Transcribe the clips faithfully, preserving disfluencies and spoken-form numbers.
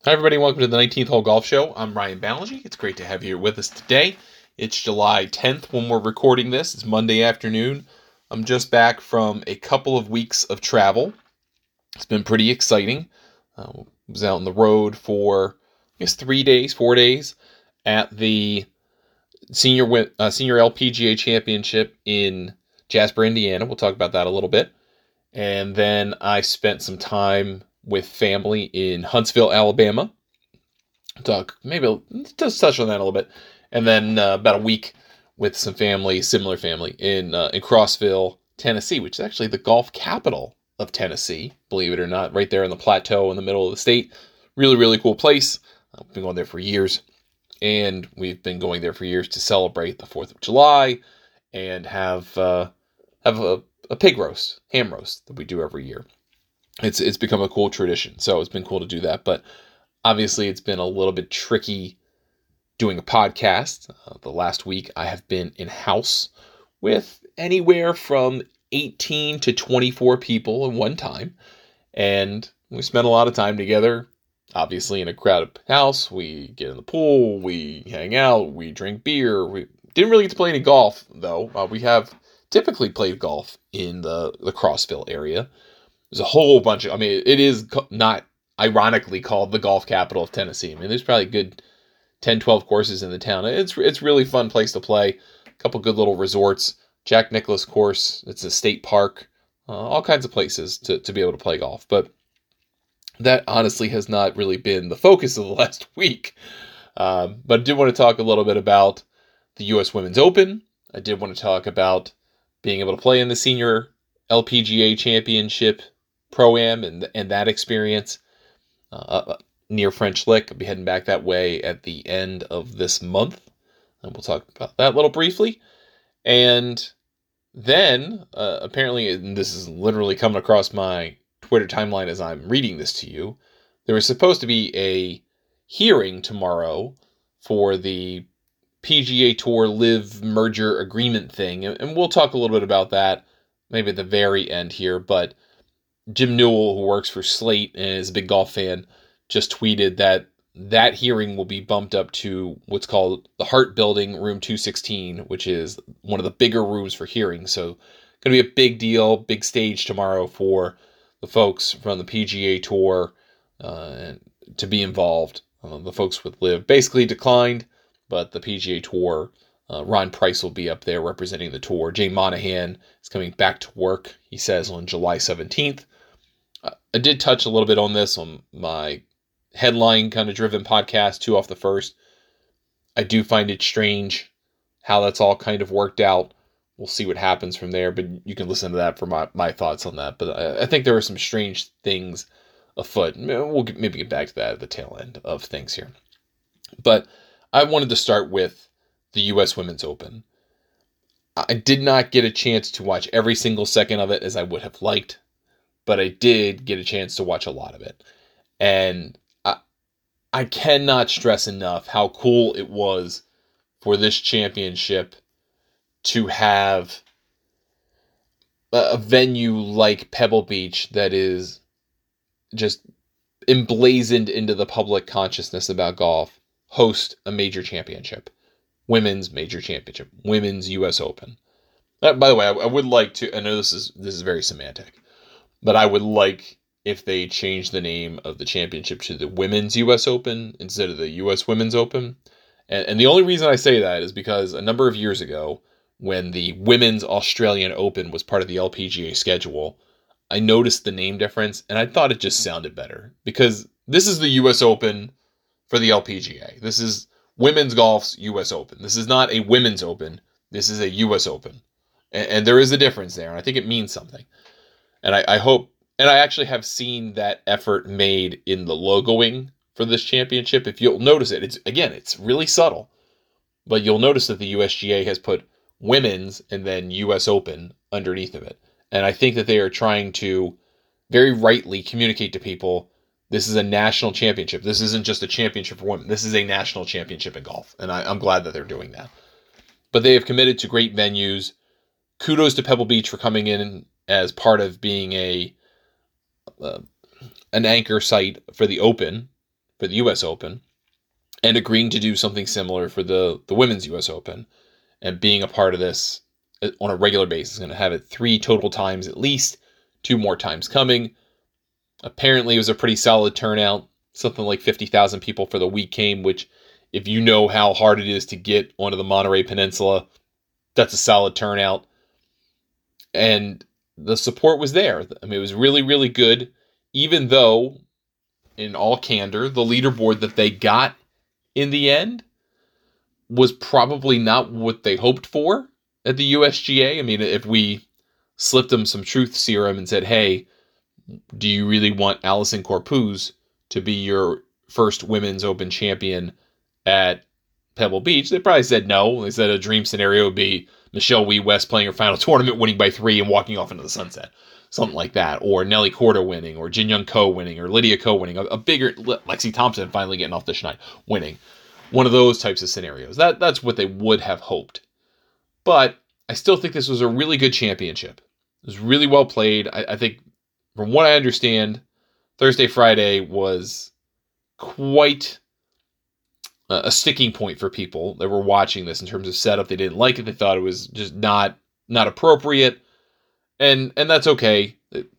Hi, everybody. Welcome to the nineteenth Hole Golf Show. I'm Ryan Ballengee. It's great to have you here with us today. It's July tenth when we're recording this. It's Monday afternoon. I'm just back from a couple of weeks of travel. It's been pretty exciting. Uh, I was out on the road for, I guess, three days, four days at the senior uh, senior L P G A Championship in Jasper, Indiana. We'll talk about that a little bit. And then I spent some time with family in Huntsville, Alabama. Talk maybe just touch on that a little bit, and then uh, about a week with some family, similar family in uh, in Crossville, Tennessee, which is actually the golf capital of Tennessee, believe it or not, right there in the plateau in the middle of the state. Really, really cool place. I've been going there for years, and we've been going there for years to celebrate the Fourth of July and have uh, have a, a pig roast, ham roast that we do every year. It's it's become a cool tradition, so it's been cool to do that. But obviously, it's been a little bit tricky doing a podcast. Uh, the last week, I have been in-house with anywhere from eighteen to twenty-four people at one time, and we spent a lot of time together. Obviously, in a crowded house, we get in the pool, we hang out, we drink beer. We didn't really get to play any golf, though. Uh, we have typically played golf in the, the Crossville area. There's a whole bunch of, I mean, it is not ironically called the golf capital of Tennessee. I mean, there's probably good ten, twelve courses in the town. It's it's really fun place to play. A couple good little resorts. Jack Nicklaus course. It's a state park. Uh, all kinds of places to, to be able to play golf. But that honestly has not really been the focus of the last week. Um, but I did want to talk a little bit about the U S Women's Open. I did want to talk about being able to play in the Senior L P G A Championship Pro-Am and, and that experience. Uh, near French Lick. I'll be heading back that way at the end of this month. And we'll talk about that a little briefly. And then, uh, apparently, and this is literally coming across my Twitter timeline as I'm reading this to you, there was supposed to be a hearing tomorrow for the P G A Tour Live merger agreement thing. And we'll talk a little bit about that maybe at the very end here. But Jim Newell, who works for Slate and is a big golf fan, just tweeted that that hearing will be bumped up to what's called the Hart Building, room two sixteen, which is one of the bigger rooms for hearings. So going to be a big deal, big stage tomorrow for the folks from the P G A Tour uh, to be involved. Uh, the folks with Live basically declined, but the P G A Tour, uh, Ron Price will be up there representing the tour. Jay Monahan is coming back to work, he says, on July seventeenth. I did touch a little bit on this on my headline kind of driven podcast, Two Off the First. I do find it strange how that's all kind of worked out. We'll see what happens from there, but you can listen to that for my, my thoughts on that. But I, I think there are some strange things afoot. We'll get, maybe get back to that at the tail end of things here. But I wanted to start with the U S Women's Open. I did not get a chance to watch every single second of it as I would have liked, but I did get a chance to watch a lot of it. And I, I cannot stress enough how cool it was for this championship to have a, a venue like Pebble Beach that is just emblazoned into the public consciousness about golf host a major championship. Women's major championship. Women's U S Open. Uh, by the way, I, I would like to, I know this is this is very semantic, but I would like if they changed the name of the championship to the Women's U S Open instead of the U S Women's Open. And, and the only reason I say that is because a number of years ago, when the Women's Australian Open was part of the L P G A schedule, I noticed the name difference, and I thought it just sounded better. Because this is the U S Open for the L P G A. This is women's golf's U S Open. This is not a Women's Open. This is a U S Open. And, and there is a difference there, and I think it means something. And I, I hope, and I actually have seen that effort made in the logoing for this championship. If you'll notice it, it's again, it's really subtle, but you'll notice that the U S G A has put women's and then U S Open underneath of it. And I think that they are trying to very rightly communicate to people, this is a national championship. This isn't just a championship for women. This is a national championship in golf. And I, I'm glad that they're doing that. But they have committed to great venues. Kudos to Pebble Beach for coming in as part of being a uh, an anchor site for the Open, for the U S Open and agreeing to do something similar for the, the Women's U S Open and being a part of this on a regular basis. Going to have it three total times at least, two more times coming. Apparently, it was a pretty solid turnout. Something like fifty thousand people for the week came, which, if you know how hard it is to get onto the Monterey Peninsula, that's a solid turnout. And the support was there. I mean, it was really, really good, even though, in all candor, the leaderboard that they got in the end was probably not what they hoped for at the U S G A. I mean, if we slipped them some truth serum and said, hey, do you really want Allisen Corpuz to be your first Women's Open champion at Pebble Beach? They probably said no. They said a dream scenario would be Michelle Wie West playing her final tournament, winning by three and walking off into the sunset. Something like that. Or Nelly Korda winning, or Jin Young Ko winning, or Lydia Ko winning. A, a bigger, Lexi Thompson finally getting off the schneid, winning. One of those types of scenarios. That That's what they would have hoped. But I still think this was a really good championship. It was really well played. I, I think, from what I understand, Thursday, Friday was quite a, a sticking point for people that were watching this in terms of setup. They didn't like it. They thought it was just not not appropriate. And and that's okay.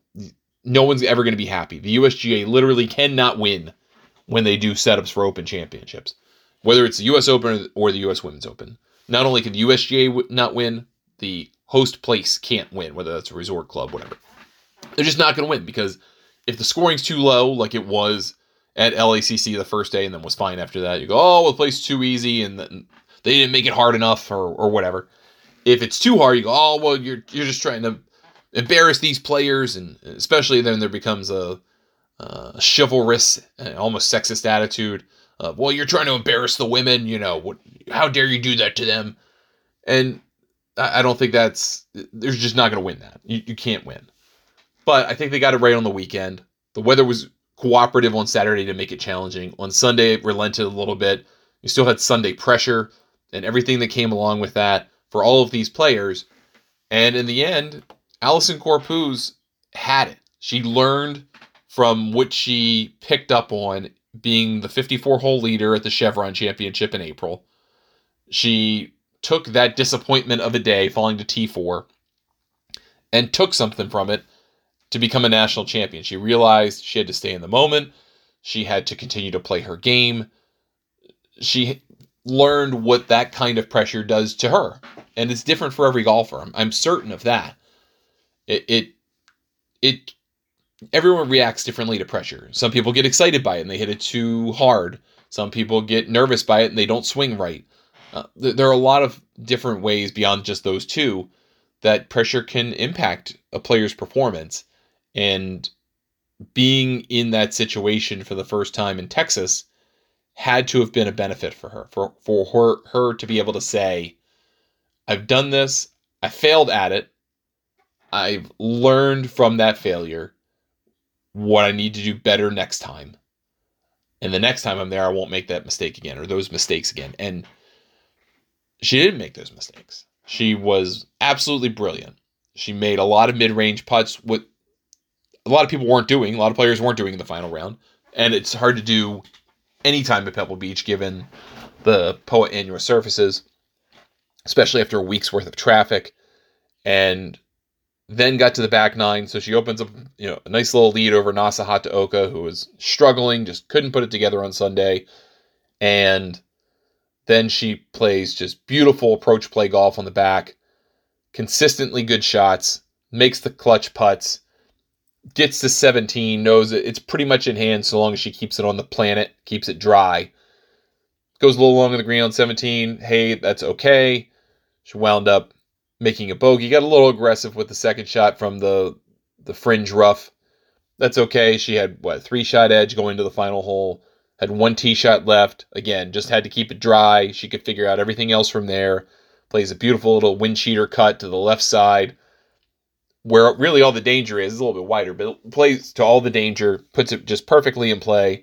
No one's ever going to be happy. The U S G A literally cannot win when they do setups for Open Championships. Whether it's the U S Open or the U S Women's Open. Not only can the U S G A not win, the host place can't win, whether that's a resort club, whatever. They're just not going to win, because if the scoring's too low, like it was at L A C C the first day and then was fine after that, you go, oh, well, the place is too easy and then they didn't make it hard enough, or or whatever. If it's too hard, you go, oh, well, you're you're just trying to embarrass these players, and especially then there becomes a, a chivalrous, almost sexist attitude. Uh, well, you're trying to embarrass the women, you know, what, how dare you do that to them? And I, I don't think that's, they're just not going to win that. You, you can't win. But I think they got it right on the weekend. The weather was cooperative on Saturday to make it challenging. On Sunday, it relented a little bit. You still had Sunday pressure and everything that came along with that for all of these players. And in the end, Allisen Corpuz had it. She learned from what she picked up on being the fifty-four hole leader at the Chevron Championship in April. She took that disappointment of a day, falling to T four, and took something from it to become a national champion. She realized she had to stay in the moment. She had to continue to play her game. She learned what that kind of pressure does to her. And it's different for every golfer. I'm, I'm certain of that. It, it, it, everyone reacts differently to pressure. Some people get excited by it and they hit it too hard. Some people get nervous by it and they don't swing right. Uh, th- there are a lot of different ways beyond just those two that pressure can impact a player's performance. And being in that situation for the first time in Texas had to have been a benefit for her, for, for her, her to be able to say, I've done this, I failed at it, I've learned from that failure what I need to do better next time. And the next time I'm there, I won't make that mistake again, or those mistakes again. And she didn't make those mistakes. She was absolutely brilliant. She made a lot of mid-range putts, what a lot of people weren't doing, a lot of players weren't doing in the final round. And it's hard to do anytime at Pebble Beach, given the P O A annual surfaces, especially after a week's worth of traffic. And then got to the back nine, so she opens up, you know, a nice little lead over Nasa Hataoka, who was struggling, just couldn't put it together on Sunday. And then she plays just beautiful approach play golf on the back, consistently good shots, makes the clutch putts, gets to seventeen, knows that it's pretty much in hand so long as she keeps it on the planet, keeps it dry. Goes a little long on the green on seventeen. Hey, that's okay. She wound up making a bogey. Got a little aggressive with the second shot from the the fringe rough. That's okay. She had, what, three shot edge going to the final hole. Had one tee shot left. Again, just had to keep it dry. She could figure out everything else from there. Plays a beautiful little wind cheater cut to the left side, where really all the danger is. It's a little bit wider, but plays to all the danger, puts it just perfectly in play,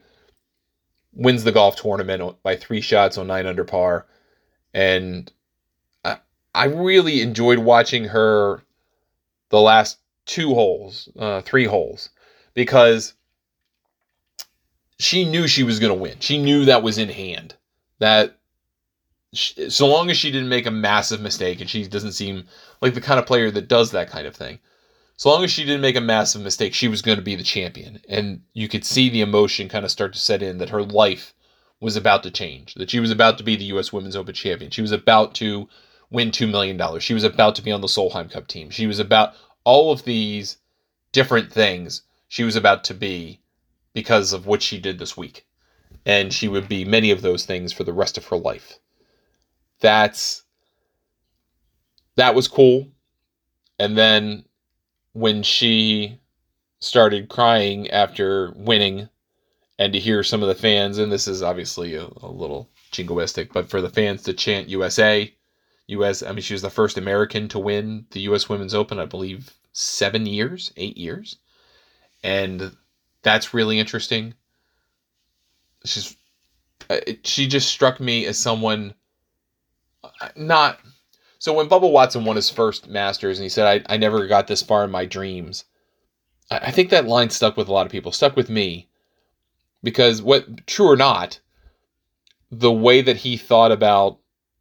wins the golf tournament by three shots on nine under par. And I, I really enjoyed watching her the last two holes, uh, three holes, because she knew she was going to win. She knew that was in hand. That she, so long as she didn't make a massive mistake, and she doesn't seem like the kind of player that does that kind of thing, so long as she didn't make a massive mistake, she was going to be the champion. And you could see the emotion kind of start to set in that her life was about to change, that she was about to be the U S Women's Open champion. She was about to win two million dollars. She was about to be on the Solheim Cup team. She was about all of these different things she was about to be because of what she did this week. And she would be many of those things for the rest of her life. That's, that was cool. And then when she started crying after winning, and to hear some of the fans, and this is obviously a, a little jingoistic, but for the fans to chant U S A, U S, I mean, she was the first American to win the U S Women's Open, I believe, seven years, eight years. And that's really interesting. She's, she just struck me as someone not, so when Bubba Watson won his first Masters and he said, I, I never got this far in my dreams, I, I think that line stuck with a lot of people, stuck with me. Because what, true or not, the way that he thought about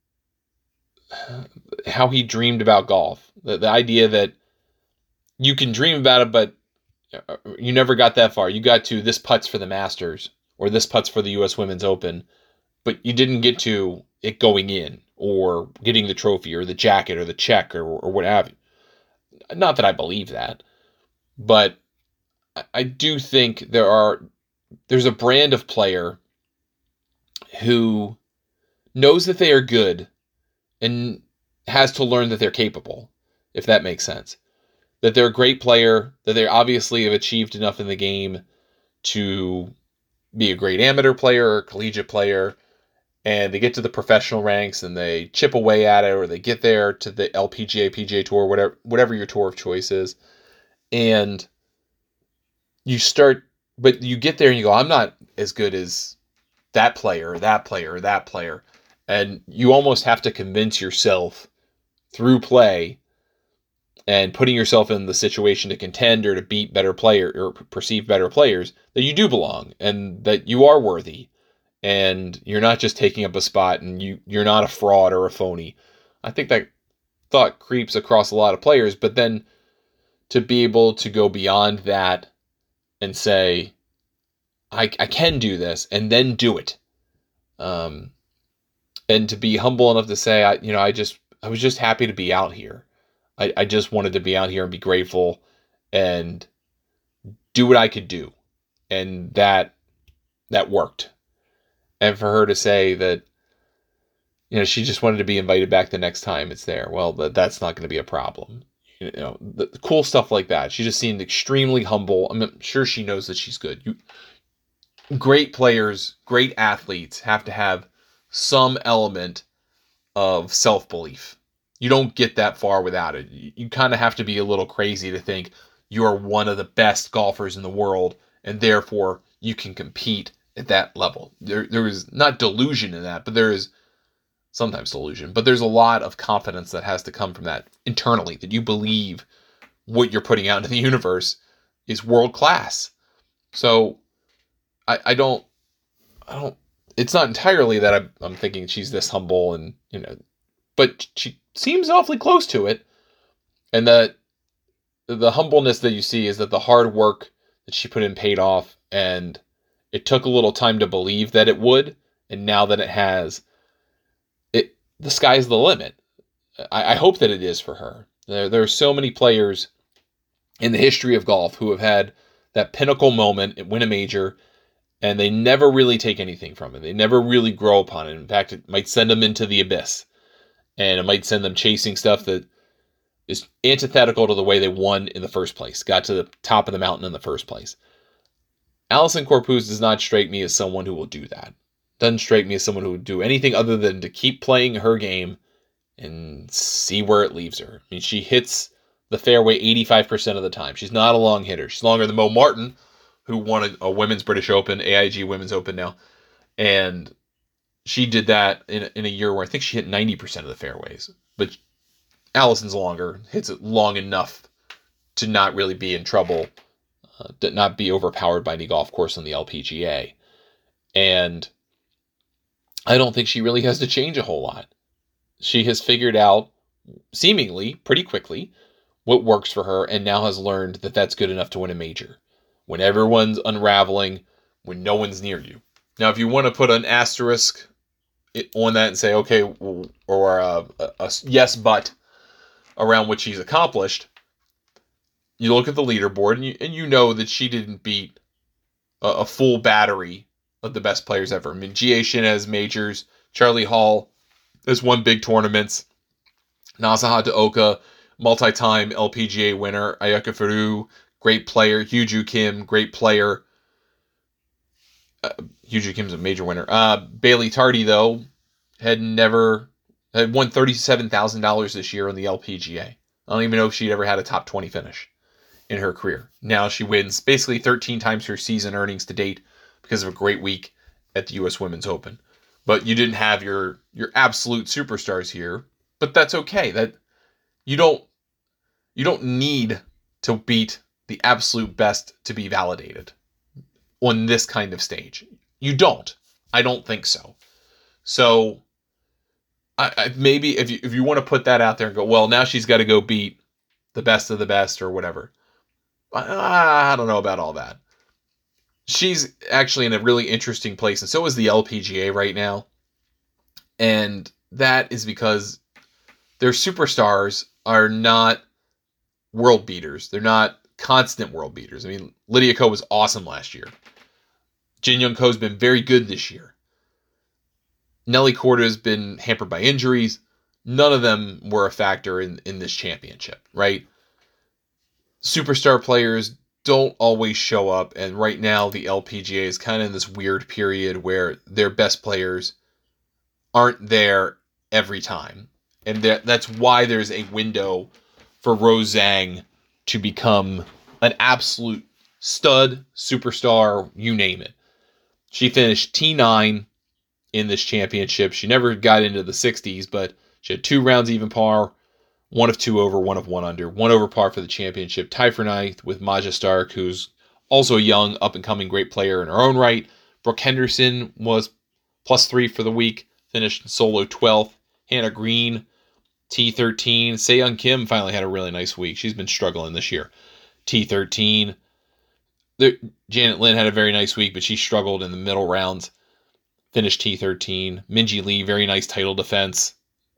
how he dreamed about golf, the, the idea that you can dream about it, but you never got that far. You got to this putts for the Masters or this putts for the U S Women's Open, but you didn't get to it going in or getting the trophy or the jacket or the check or, or what have you. Not that I believe that, but I, I do think there are there's a brand of player who knows that they are good and has to learn that they're capable, if that makes sense. That they're a great player, that they obviously have achieved enough in the game to be a great amateur player or collegiate player, and they get to the professional ranks and they chip away at it, or they get there to the L P G A, P G A Tour, whatever, whatever your tour of choice is, and you start, but you get there and you go, I'm not as good as that player, or that player, or that player. And you almost have to convince yourself through play and putting yourself in the situation to contend or to beat better player or perceive better players that you do belong and that you are worthy. And you're not just taking up a spot and you, you're not a fraud or a phony. I think that thought creeps across a lot of players, but then to be able to go beyond that and say, I, I can do this, and then do it. Um, and to be humble enough to say, I, you know, I just, I was just happy to be out here. I, I just wanted to be out here and be grateful and do what I could do. And that, that worked. And for her to say that, you know, she just wanted to be invited back the next time it's there. Well, that, that's not going to be a problem. You know, the, the cool stuff like that. She just seemed extremely humble. I'm sure she knows that she's good. You, great players, great athletes have to have some element of self-belief. You don't get that far without it. You, you kind of have to be a little crazy to think you are one of the best golfers in the world, and therefore you can compete at that level. There, there is not delusion in that, but there is sometimes delusion, but there's a lot of confidence that has to come from that internally, that you believe what you're putting out into the universe is world class. So I, I don't, I don't, it's not entirely that I'm, I'm thinking she's this humble and, you know, but she seems awfully close to it. And that the humbleness that you see is that the hard work that she put in paid off, and it took a little time to believe that it would. And now that it has, it, the sky's the limit. I, I hope that it is for her. There, there are so many players in the history of golf who have had that pinnacle moment and win a major, and they never really take anything from it. They never really grow upon it. In fact, it might send them into the abyss, and it might send them chasing stuff that is antithetical to the way they won in the first place, got to the top of the mountain in the first place. Allisen Corpuz does not strike me as someone who will do that. Doesn't strike me as someone who would do anything other than to keep playing her game and see where it leaves her. I mean, she hits the fairway eighty-five percent of the time. She's not a long hitter. She's longer than Mo Martin, who won a, a Women's British Open, A I G Women's Open now. And she did that in, in a year where I think she hit ninety percent of the fairways. But Allison's longer, hits it long enough to not really be in trouble, uh, to not be overpowered by any golf course on the L P G A. And I don't think she really has to change a whole lot. She has figured out, seemingly pretty quickly, what works for her, and now has learned that that's good enough to win a major. When everyone's unraveling, when no one's near you. Now, if you want to put an asterisk on that and say, okay, or a, a, a yes, but around what she's accomplished, you look at the leaderboard and you, and you know that she didn't beat a, a full battery of the best players ever. I mean, G A Shin has majors. Charlie Hall has won big tournaments. Nasahata Oka, multi-time L P G A winner. Ayaka Furu, great player. Hyuju Kim, great player. Uh, Hyuju Kim's a major winner. Uh, Bailey Tardy, though, had never had won thirty-seven thousand dollars this year on the L P G A. I don't even know if she'd ever had a top twenty finish in her career. Now she wins basically thirteen times her season earnings to date because of a great week at the U S Women's Open. But you didn't have your your absolute superstars here, but that's okay. That you don't you don't need to beat the absolute best to be validated on this kind of stage. You don't. I don't think so. So I, I maybe if you if you want to put that out there and go, well, now she's got to go beat the best of the best or whatever. I, I don't know about all that. She's actually in a really interesting place, and so is the L P G A right now. And that is because their superstars are not world beaters. They're not constant world beaters. I mean, Lydia Ko was awesome last year. Jin Young Ko's been very good this year. Nelly Korda has been hampered by injuries. None of them were a factor in, in this championship, right? Superstar players don't always show up, and right now the L P G A is kind of in this weird period where their best players aren't there every time. And that, that's why there's a window for Rose Zhang to become an absolute stud, superstar, you name it. She finished T nine in this championship. She never got into the sixties, but she had two rounds even par, one of two over, one of one under, one over par for the championship. Tie for ninth with Maja Stark, who's also a young, up-and-coming great player in her own right. Brooke Henderson was plus three for the week, finished solo twelfth. Hannah Green, T thirteen. Se-Young Kim finally had a really nice week. She's been struggling this year. T thirteen. There, Janet Lin had a very nice week, but she struggled in the middle rounds. Finished T thirteen. Minji Lee, very nice title defense.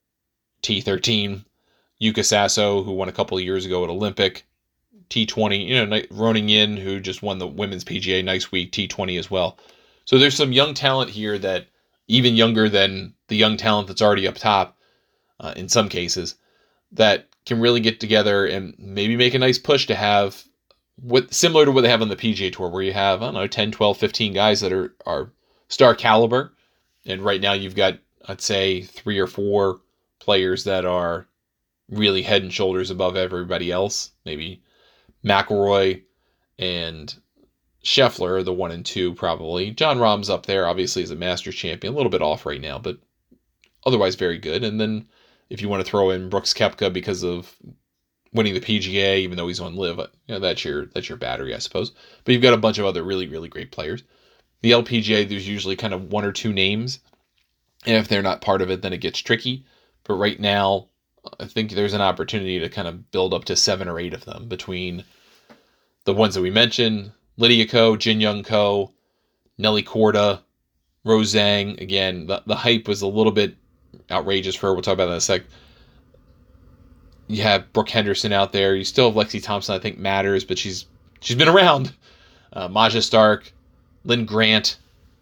T thirteen. Yuka Sasso, who won a couple of years ago at Olympic. T twenty. You know, Roning Yin, who just won the Women's P G A. Nice week. T twenty as well. So there's some young talent here that, even younger than the young talent that's already up top, uh, in some cases, that can really get together and maybe make a nice push to have what similar to what they have on the P G A Tour, where you have, I don't know, ten, twelve, fifteen guys that are, are star caliber. And right now you've got, I'd say, three or four players that are really head and shoulders above everybody else. Maybe McIlroy and Scheffler are the one and two, probably. John Rahm's up there, obviously, as a Masters champion. A little bit off right now, but otherwise very good. And then if you want to throw in Brooks Koepka because of winning the P G A, even though he's on Live, you know, that's your that's your battery, I suppose. But you've got a bunch of other really, really great players. The L P G A, there's usually kind of one or two names. And if they're not part of it, then it gets tricky. But right now, I think there's an opportunity to kind of build up to seven or eight of them between the ones that we mentioned, Lydia Ko, Jin Young Ko, Nelly Korda, Rose Zhang. Again, the, the hype was a little bit outrageous for her. We'll talk about that in a sec. You have Brooke Henderson out there. You still have Lexi Thompson, I think matters, but she's she's been around. Uh, Maja Stark, Lynn Grant,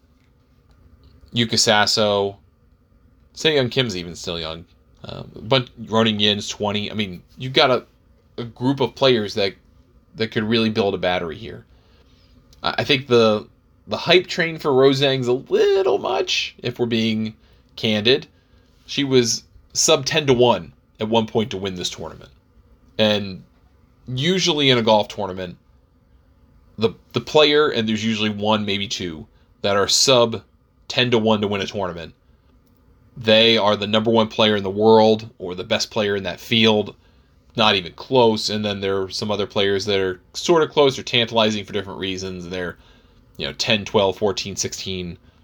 Yuka Sasso. Se-Young Kim's even still young. Uh, but Roning Yin's twenty. I mean, you've got a, a group of players that that could really build a battery here. I think the the hype train for Rose Zhang's a little much, if we're being candid. She was sub ten to one at one point to win this tournament. And usually in a golf tournament, the the player, and there's usually one, maybe two, that are sub ten to one to win a tournament, they are the number one player in the world or the best player in that field, not even close. And then there are some other players that are sort of close or tantalizing for different reasons. They're, you know, ten, twelve, fourteen, sixteen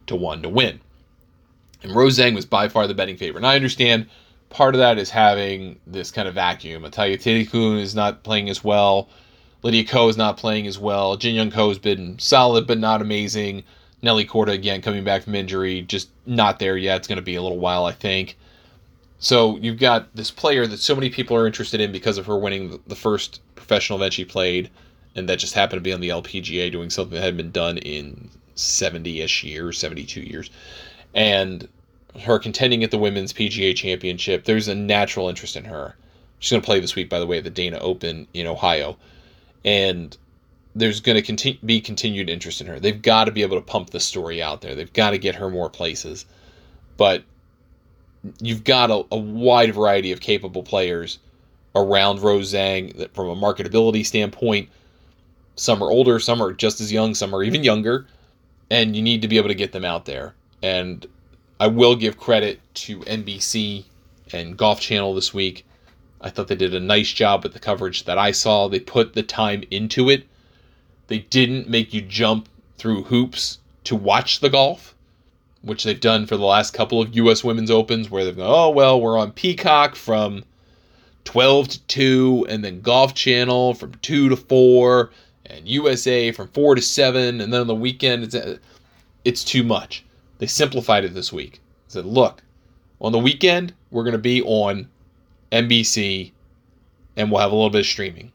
to one to win. And Rose Zhang was by far the betting favorite. And I understand part of that is having this kind of vacuum. Natalia Tirikun is not playing as well. Lydia Ko is not playing as well. Jin Young Ko has been solid but not amazing. Nelly Korda, again, coming back from injury, just not there yet. It's going to be a little while, I think. So you've got this player that so many people are interested in because of her winning the first professional event she played, and that just happened to be on the L P G A, doing something that hadn't been done in seventy-ish years, seventy-two years. And her contending at the Women's P G A Championship, there's a natural interest in her. She's going to play this week, by the way, at the Dana Open in Ohio. And there's going to conti- be continued interest in her. They've got to be able to pump the story out there. They've got to get her more places. But you've got a, a wide variety of capable players around Rose Zhang that from a marketability standpoint, some are older, some are just as young, some are even younger, and you need to be able to get them out there. And I will give credit to N B C and Golf Channel this week. I thought they did a nice job with the coverage that I saw. They put the time into it. They didn't make you jump through hoops to watch the golf, which they've done for the last couple of U S Women's Opens, where they've gone, oh, well, we're on Peacock from twelve to two, and then Golf Channel from two to four, and U S A from four to seven, and then on the weekend, it's, it's too much. They simplified it this week. They said, look, on the weekend, we're going to be on N B C, and we'll have a little bit of streaming.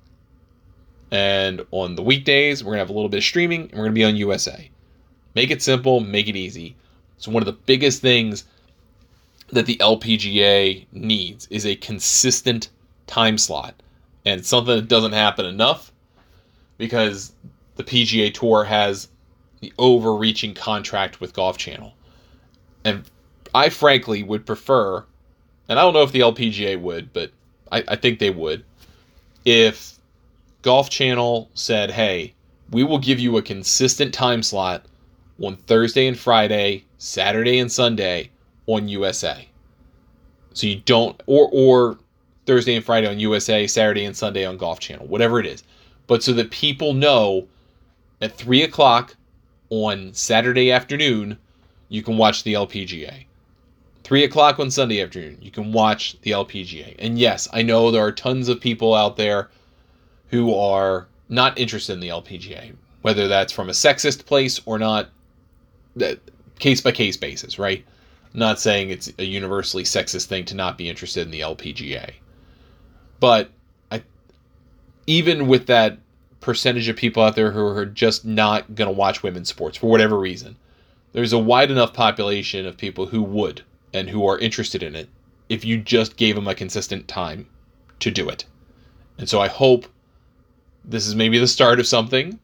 And on the weekdays, we're going to have a little bit of streaming, and we're going to be on U S A. Make it simple, make it easy. So one of the biggest things that the L P G A needs is a consistent time slot. And it's something that doesn't happen enough because the P G A Tour has the overreaching contract with Golf Channel. And I frankly would prefer, and I don't know if the L P G A would, but I, I think they would, if Golf Channel said, hey, we will give you a consistent time slot on Thursday and Friday, Saturday and Sunday on U S A. So you don't, or or Thursday and Friday on U S A, Saturday and Sunday on Golf Channel, whatever it is. But so that people know at three o'clock on Saturday afternoon, you can watch the L P G A. three o'clock on Sunday afternoon, you can watch the L P G A. And yes, I know there are tons of people out there who are not interested in the L P G A, whether that's from a sexist place or not, that case-by-case basis, right? I'm not saying it's a universally sexist thing to not be interested in the L P G A. But I, even with that percentage of people out there who are just not going to watch women's sports for whatever reason, there's a wide enough population of people who would and who are interested in it if you just gave them a consistent time to do it. And so I hope this is maybe the start of something,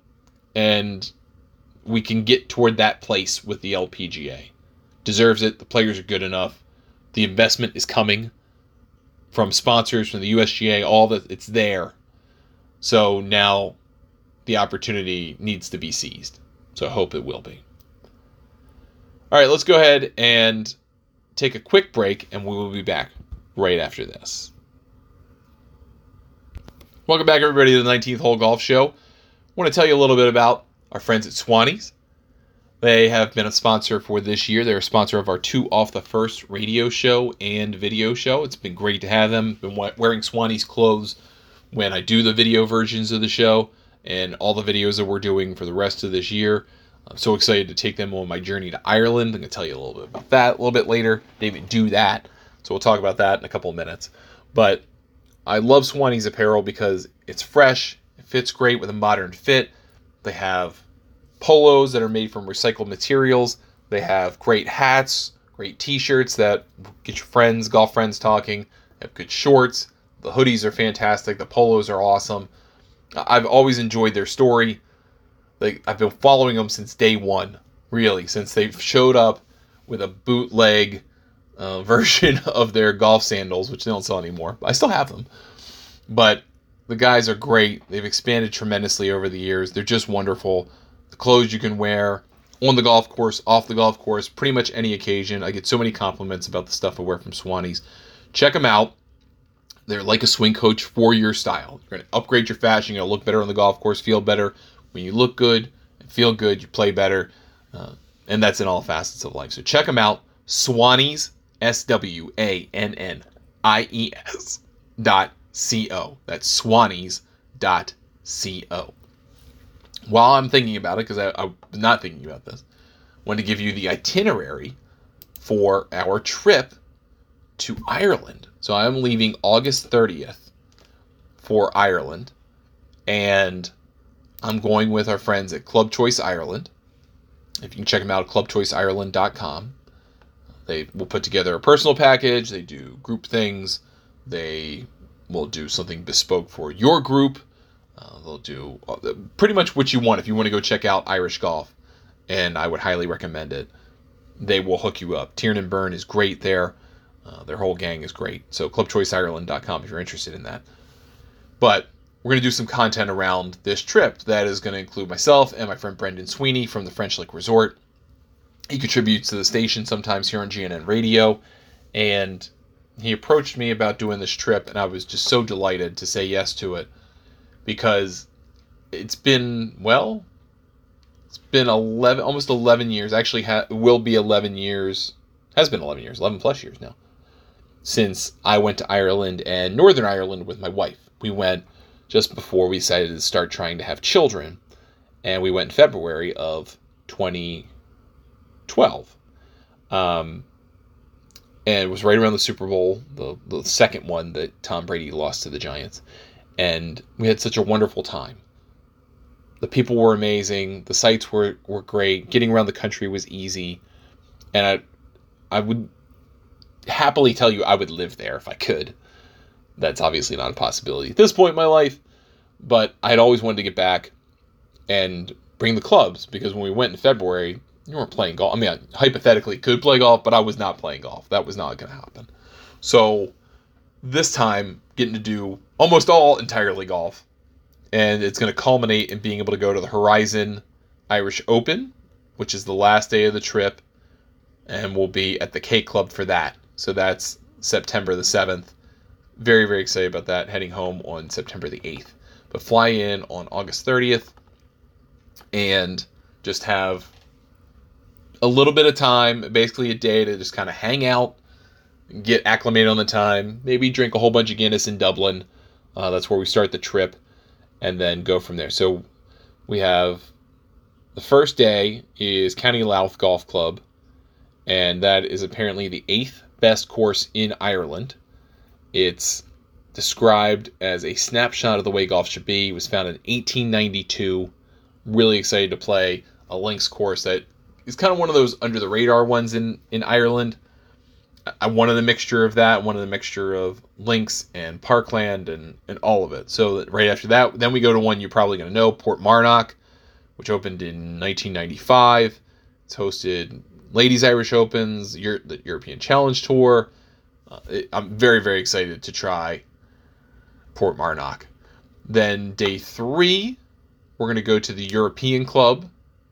and we can get toward that place with the L P G A. Deserves it. The players are good enough. The investment is coming from sponsors, from the U S G A, all that. It's there. So now the opportunity needs to be seized. So I hope it will be. All right, let's go ahead and take a quick break, and we will be back right after this. Welcome back, everybody, to the nineteenth Hole Golf Show. I want to tell you a little bit about our friends at Swannies. They have been a sponsor for this year. They're a sponsor of our Two Off the First radio show and video show. It's been great to have them. Been wearing Swannies clothes when I do the video versions of the show and all the videos that we're doing for the rest of this year. I'm so excited to take them on my journey to Ireland. I'm going to tell you a little bit about that a little bit later. They even do that. So we'll talk about that in a couple of minutes. But I love Swannies apparel because it's fresh. It fits great with a modern fit. They have polos that are made from recycled materials. They have great hats, great t-shirts that get your friends, golf friends talking. They have good shorts. The hoodies are fantastic. The polos are awesome. I've always enjoyed their story. Like, I've been following them since day one, really, since they showed up with a bootleg uh, version of their golf sandals, which they don't sell anymore. I still have them. But the guys are great. They've expanded tremendously over the years. They're just wonderful. The clothes you can wear on the golf course, off the golf course, pretty much any occasion. I get so many compliments about the stuff I wear from Swannies. Check them out. They're like a swing coach for your style. You're going to upgrade your fashion. You're going to look better on the golf course, feel better. When you look good and feel good, you play better. Uh, And that's in all facets of life. So check them out. Swannies, S W A N N I E S dot C O. That's Swannies dot C O. While I'm thinking about it, because I, I was not thinking about this, I want to give you the itinerary for our trip to Ireland. So I'm leaving August thirtieth for Ireland, and I'm going with our friends at Club Choice Ireland. If you can check them out at club choice ireland dot com. They will put together a personal package. They do group things. They will do something bespoke for your group. Uh, they'll do pretty much what you want if you want to go check out Irish golf, and I would highly recommend it. They will hook you up. Tiernan Byrne is great there. Uh, their whole gang is great. So club choice ireland dot com if you're interested in that. But we're going to do some content around this trip that is going to include myself and my friend Brendan Sweeney from the French Lick Resort. He contributes to the station sometimes here on G N N Radio, and he approached me about doing this trip, and I was just so delighted to say yes to it, because it's been, well, it's been eleven, almost eleven years, actually ha- will be eleven years, has been eleven years, eleven plus years now, since I went to Ireland and Northern Ireland with my wife. We went just before we decided to start trying to have children, and we went in February of twenty twelve. Um, and it was right around the Super Bowl, the, the second one that Tom Brady lost to the Giants. And we had such a wonderful time. The people were amazing. The sights were, were great. Getting around the country was easy. And I, I would happily tell you I would live there if I could. That's obviously not a possibility at this point in my life. But I'd always wanted to get back and bring the clubs, because when we went in February, you weren't playing golf. I mean, I hypothetically could play golf, but I was not playing golf. That was not going to happen. So this time, getting to do almost all entirely golf, and it's going to culminate in being able to go to the Horizon Irish Open, which is the last day of the trip, and we'll be at the K Club for that. So that's September the seventh. Very, very excited about that, heading home on September the eighth. But fly in on August thirtieth and just have a little bit of time, basically a day to just kind of hang out, get acclimated on the time, maybe drink a whole bunch of Guinness in Dublin. Uh, that's where we start the trip, and then go from there. So we have the first day is County Louth Golf Club, and that is apparently the eighth best course in Ireland. It's described as a snapshot of the way golf should be. It was founded in eighteen ninety-two. Really excited to play a links course that is kind of one of those under-the-radar ones in, in Ireland. I wanted a mixture of that, wanted a mixture of links and parkland and, and all of it. So right after that, then we go to one you're probably going to know, Portmarnock, which opened in nineteen ninety-five. It's hosted Ladies Irish Opens, Euro- the European Challenge Tour. Uh, it, I'm very, very excited to try Portmarnock. Then day three, we're going to go to the European Club,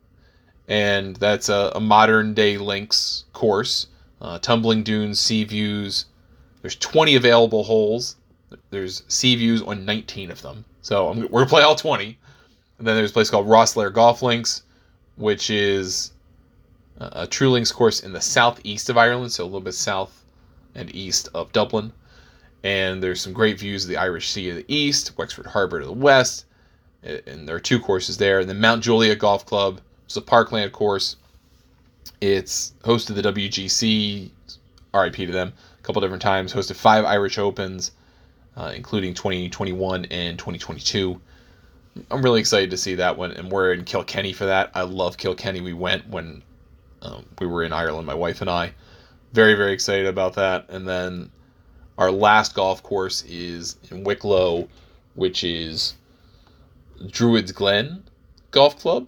and that's a, a modern-day links course. Uh, tumbling dunes, sea views. There's twenty available holes. There's sea views on nineteen of them. So I'm, we're going to play all twenty. And then there's a place called Rosslare Golf Links, which is a, a true links course in the southeast of Ireland, so a little bit south and east of Dublin. And there's some great views of the Irish Sea to the east, Wexford Harbour to the west. And there are two courses there. And then Mount Juliet Golf Club, it's a parkland course. It's hosted the W G C, R I P to them, a couple different times. Hosted five Irish Opens, uh, including twenty twenty-one and twenty twenty-two. I'm really excited to see that one. And we're in Kilkenny for that. I love Kilkenny. We went when um, we were in Ireland, my wife and I. Very, very excited about that. And then our last golf course is in Wicklow, which is Druids Glen Golf Club.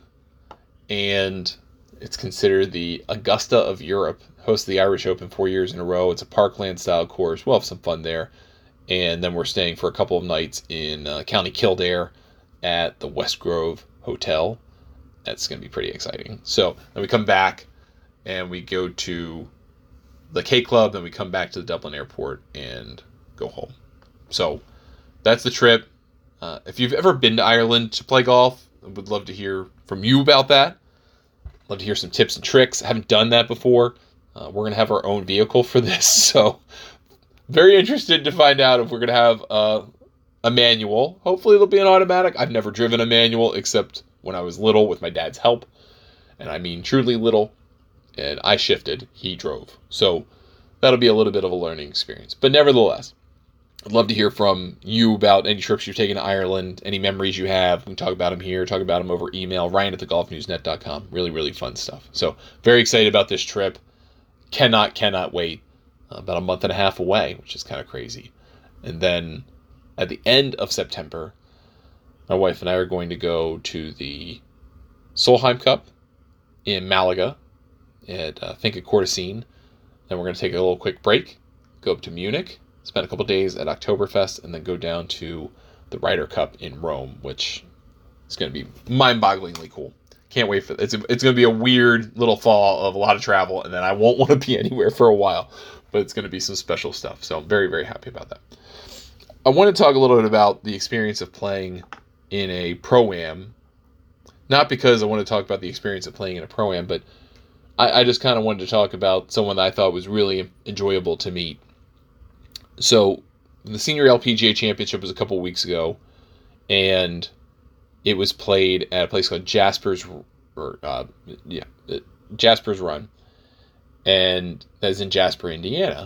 And it's considered the Augusta of Europe. Hosts the Irish Open four years in a row. It's a parkland-style course. We'll have some fun there. And then we're staying for a couple of nights in uh, County Kildare at the West Grove Hotel. That's going to be pretty exciting. So then we come back and we go to the K Club. Then we come back to the Dublin airport and go home. So that's the trip. Uh, if you've ever been to Ireland to play golf, I would love to hear from you about that. Love to hear some tips and tricks. I haven't done that before. Uh, we're going to have our own vehicle for this, so very interested to find out if we're going to have uh, a manual. Hopefully it'll be an automatic. I've never driven a manual except when I was little with my dad's help, and I mean truly little, and I shifted, he drove. So that'll be a little bit of a learning experience. But nevertheless, I'd love to hear from you about any trips you've taken to Ireland, any memories you have. We can talk about them here, talk about them over email, Ryan at the golf news net dot com. Really, really fun stuff. So very excited about this trip. Cannot, cannot wait. Uh, about a month and a half away, which is kind of crazy. And then at the end of September, my wife and I are going to go to the Solheim Cup in Malaga at uh, Finca Cortesine. Then we're going to take a little quick break, go up to Munich, spend a couple days at Oktoberfest, and then go down to the Ryder Cup in Rome, which is going to be mind-bogglingly cool. Can't wait for it. It's, it's going to be a weird little fall of a lot of travel, and then I won't want to be anywhere for a while, but it's going to be some special stuff. So I'm very, very happy about that. I want to talk a little bit about the experience of playing in a Pro-Am. Not because I want to talk about the experience of playing in a Pro-Am, but I, I just kind of wanted to talk about someone that I thought was really enjoyable to meet. So the Senior L P G A Championship was a couple weeks ago, and it was played at a place called Jasper's, or uh, yeah, Jasper's Run, and that's in Jasper, Indiana.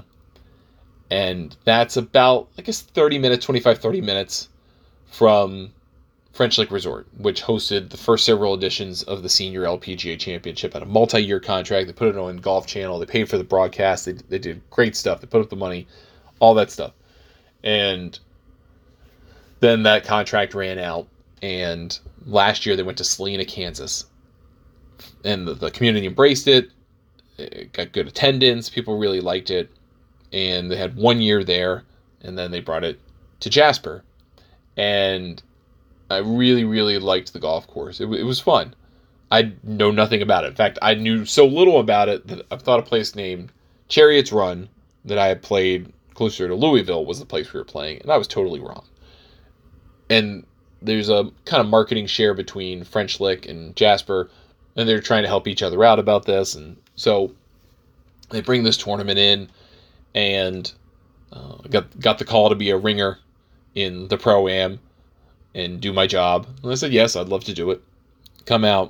And that's about, I guess, thirty minutes, twenty-five, thirty minutes from French Lick Resort, which hosted the first several editions of the Senior L P G A Championship. Had a multi-year contract. They put it on Golf Channel. They paid for the broadcast. They, they did great stuff. They put up the money, all that stuff. And then that contract ran out. And last year they went to Salina, Kansas. And the, the community embraced it. It got good attendance. People really liked it. And they had one year there. And then they brought it to Jasper. And I really, really liked the golf course. It, it was fun. I know nothing about it. In fact, I knew so little about it that I thought a place named Chariots Run that I had played closer to Louisville was the place we were playing. And I was totally wrong. And there's a kind of marketing share between French Lick and Jasper, and they're trying to help each other out about this. And so they bring this tournament in, and uh, got got the call to be a ringer in the Pro-Am and do my job. And I said, yes, I'd love to do it. Come out,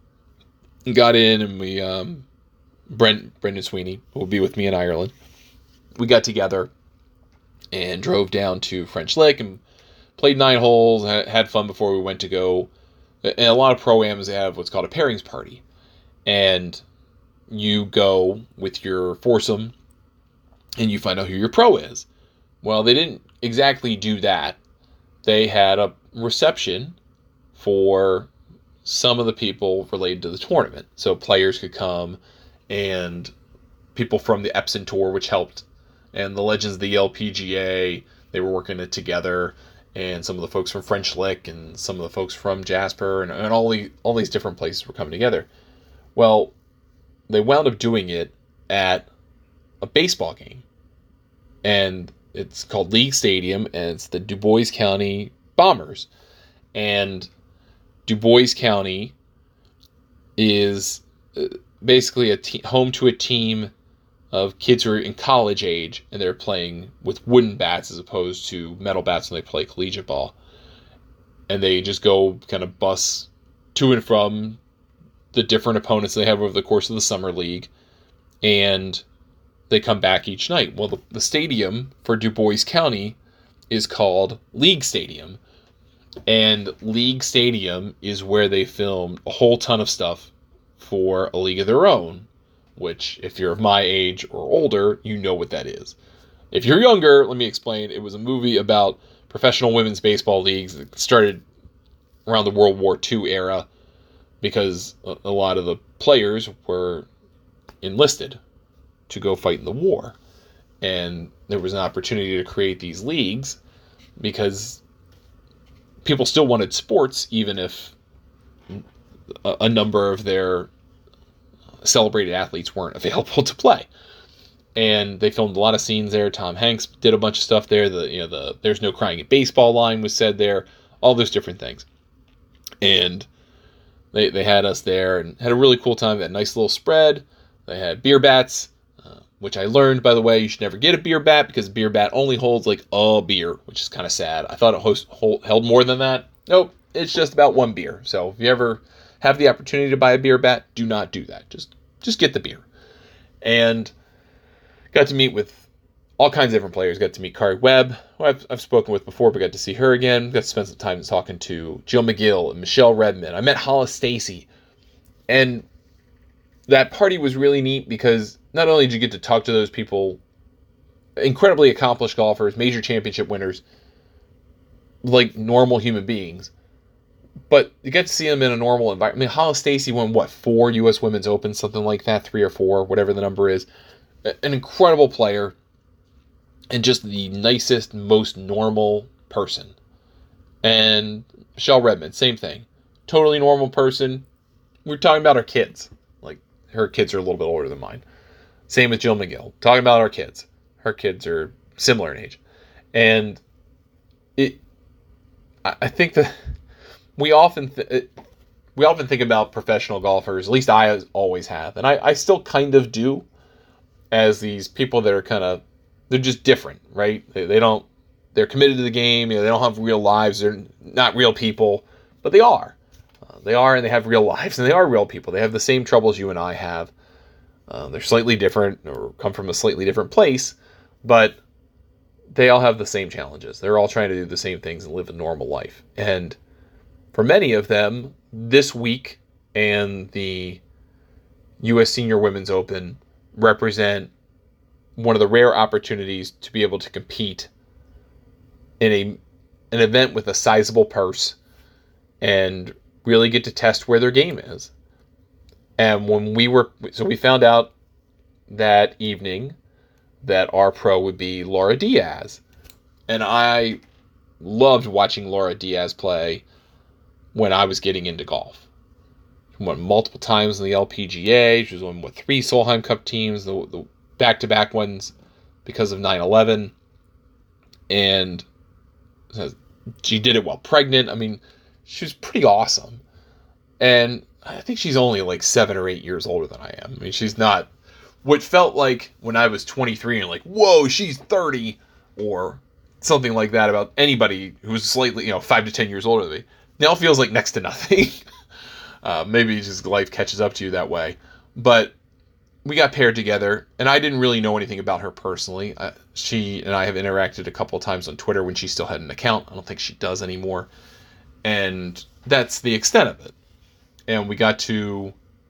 got in, and we, um, Brent, Brendan Sweeney, who will be with me in Ireland, we got together and drove down to French Lick and played nine holes, had fun before we went to go. And a lot of Pro-Ams have what's called a pairings party. And you go with your foursome and you find out who your pro is. Well, they didn't exactly do that. They had a reception for some of the people related to the tournament. So players could come, and people from the Epson Tour, which helped, and the Legends of the L P G A, they were working it together. And some of the folks from French Lick and some of the folks from Jasper and, and all, the, all these different places were coming together. Well, they wound up doing it at a baseball game. And it's called League Stadium, and it's the Du Bois County Bombers. And Du Bois County is basically a te- home to a team of kids who are in college age, and they're playing with wooden bats as opposed to metal bats when they play collegiate ball. And they just go kind of bus to and from the different opponents they have over the course of the summer league, and they come back each night. Well, the, the stadium for Du Bois County is called League Stadium, and League Stadium is where they filmed a whole ton of stuff for A League of Their Own, which, if you're of my age or older, you know what that is. If you're younger, let me explain. It was a movie about professional women's baseball leagues that started around the World War Two era because a lot of the players were enlisted to go fight in the war. And there was an opportunity to create these leagues because people still wanted sports, even if a, a number of their celebrated athletes weren't available to play. And they filmed a lot of scenes there. Tom Hanks did a bunch of stuff there. The you know the "There's no crying at baseball" line was said there. All those different things. And They they had us there and had a really cool time. They had a nice little spread. They had beer bats, uh, which I learned, by the way, you should never get a beer bat because a beer bat only holds like a beer, which is kind of sad. I thought it host, hold, held more than that. Nope, it's just about one beer. So if you ever have the opportunity to buy a beer bat, do not do that. Just just get the beer. And got to meet with all kinds of different players. Got to meet Kari Webb, who I've, I've spoken with before, but got to see her again. Got to spend some time talking to Jill McGill and Michelle Redmond. I met Hollis Stacy. And that party was really neat because not only did you get to talk to those people, incredibly accomplished golfers, major championship winners, like normal human beings, but you get to see them in a normal environment. I mean, Hollis Stacy won, what, four U S Women's Opens, something like that, three or four, whatever the number is. An incredible player. And just the nicest, most normal person. And Michelle Redmond, same thing. Totally normal person. We're talking about our kids. Like, her kids are a little bit older than mine. Same with Jill McGill. Talking about our kids. Her kids are similar in age. And it, I think that we often, th- we often think about professional golfers, at least I always have. And I, I still kind of do, as these people that are kind of, they're just different, right? They, they don't, they're committed to the game. You know, they don't have real lives. They're not real people, but they are. Uh, they are, and they have real lives, and they are real people. They have the same troubles you and I have. Uh, they're slightly different or come from a slightly different place, but they all have the same challenges. They're all trying to do the same things and live a normal life. And for many of them, this week and the U S Senior Women's Open represent one of the rare opportunities to be able to compete in a an event with a sizable purse and really get to test where their game is. And when we were, so we found out that evening that our pro would be Laura Diaz. And I loved watching Laura Diaz play when I was getting into golf. She won multiple times in the L P G A. She was on, what, three Solheim Cup teams, the, the back-to-back ones because of nine eleven. And she did it while pregnant. I mean, she was pretty awesome. And I think she's only like seven or eight years older than I am. I mean, she's not what felt like when I was twenty-three and like, whoa, she's thirty or something like that about anybody who's slightly, you know, five to ten years older than me. Now feels like next to nothing. uh, maybe just life catches up to you that way. But we got paired together, and I didn't really know anything about her personally. Uh, she and I have interacted a couple of times on Twitter when she still had an account. I don't think she does anymore. And that's the extent of it. And we got to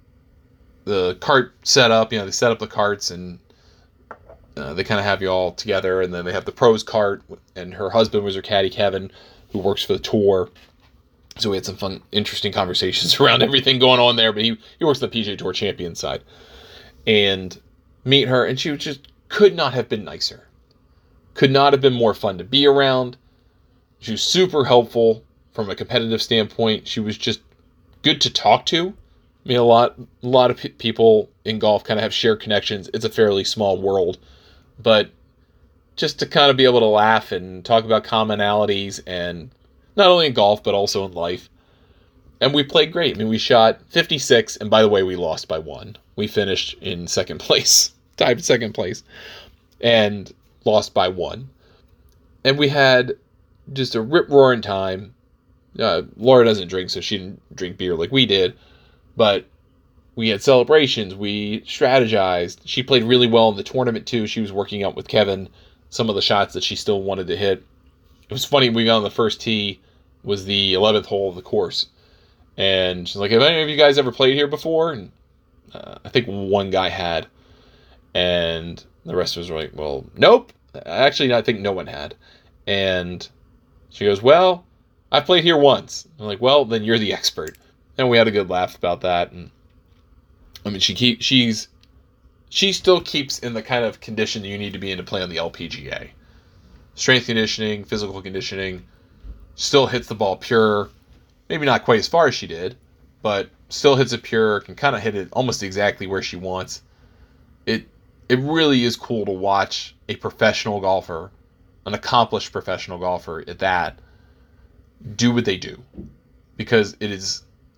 the cart set up. You know, they set up the carts, and uh, they kind of have you all together. And then they have the pros cart, and her husband was her caddy, Kevin, who works for the tour. So we had some fun, interesting conversations around everything going on there. But he, he works the P G A Tour champion side. And meet her, and she just could not have been nicer. Could not have been more fun to be around. She was super helpful from a competitive standpoint. She was just good to talk to. I mean, a lot, a lot of p- people in golf kind of have shared connections. It's a fairly small world, but just to kind of be able to laugh and talk about commonalities, and not only in golf but also in life. And we played great. I mean, we shot fifty-six, and by the way, we lost by one. We finished in second place, tied second place, and lost by one. And we had just a rip-roaring time. Uh, Laura doesn't drink, so she didn't drink beer like we did. But we had celebrations. We strategized. She played really well in the tournament, too. She was working out with Kevin some of the shots that she still wanted to hit. It was funny. We got on the first tee, was the eleventh hole of the course. And she's like, have any of you guys ever played here before? And uh, I think one guy had. And the rest of us were like, well, nope. Actually, I think no one had. And she goes, well, I played here once. I'm like, well, then you're the expert. And we had a good laugh about that. And I mean, she keep she's she still keeps in the kind of condition that you need to be in to play on the L P G A. Strength conditioning, physical conditioning, still hits the ball pure. Maybe not quite as far as she did, but still hits it pure, can kind of hit it almost exactly where she wants. It it really is cool to watch a professional golfer, an accomplished professional golfer at that, do what they do. Because it is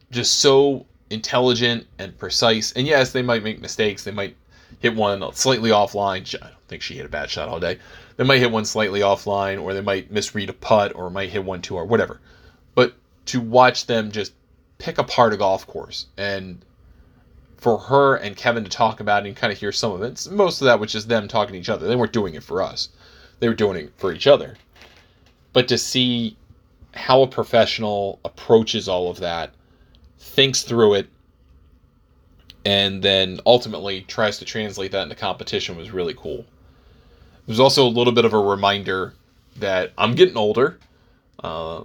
just so intelligent and precise. And yes, they might make mistakes. They might hit one slightly offline. I don't think she hit a bad shot all day. They might hit one slightly offline, or they might misread a putt, or might hit one too hard, whatever. But to watch them just pick apart a golf course, and for her and Kevin to talk about it and kind of hear some of it, most of that was just them talking to each other. They weren't doing it for us. They were doing it for each other. But to see how a professional approaches all of that, thinks through it, and then ultimately tries to translate that into competition was really cool. It was also a little bit of a reminder that I'm getting older. Uh,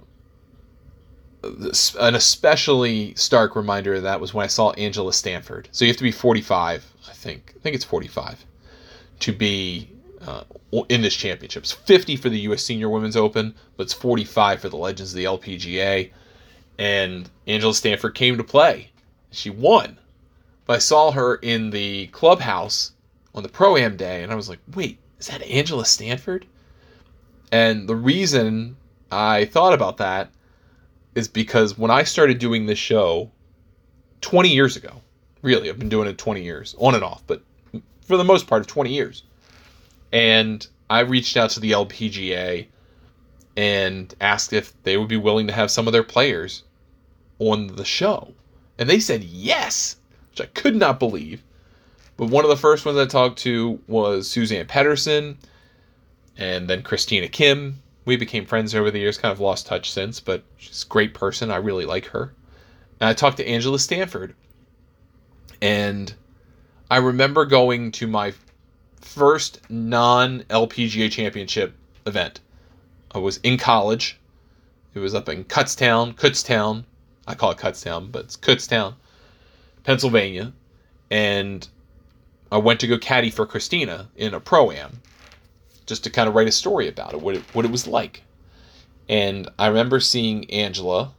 an especially stark reminder of that was when I saw Angela Stanford. So you have to be forty-five, I think. I think it's forty-five to be uh, in this championship. It's fifty for the U S Senior Women's Open, but it's forty-five for the Legends of the L P G A. And Angela Stanford came to play. She won. But I saw her in the clubhouse on the Pro-Am day, and I was like, wait, is that Angela Stanford? And the reason I thought about that is because when I started doing this show twenty years ago, really, I've been doing it twenty years, on and off, but for the most part of twenty years. And I reached out to the L P G A and asked if they would be willing to have some of their players on the show. And they said yes, which I could not believe. But one of the first ones I talked to was Suzann Pettersen, and then Christina Kim. We became friends over the years, kind of lost touch since, but she's a great person. I really like her. And I talked to Angela Stanford. And I remember going to my first non-L P G A championship event. I was in college. It was up in Kutztown, Kutztown. I call it Kutztown, but it's Kutztown, Pennsylvania. And I went to go caddy for Christina in a Pro-Am, just to kind of write a story about it, what it, what it was like. And I remember seeing Angela,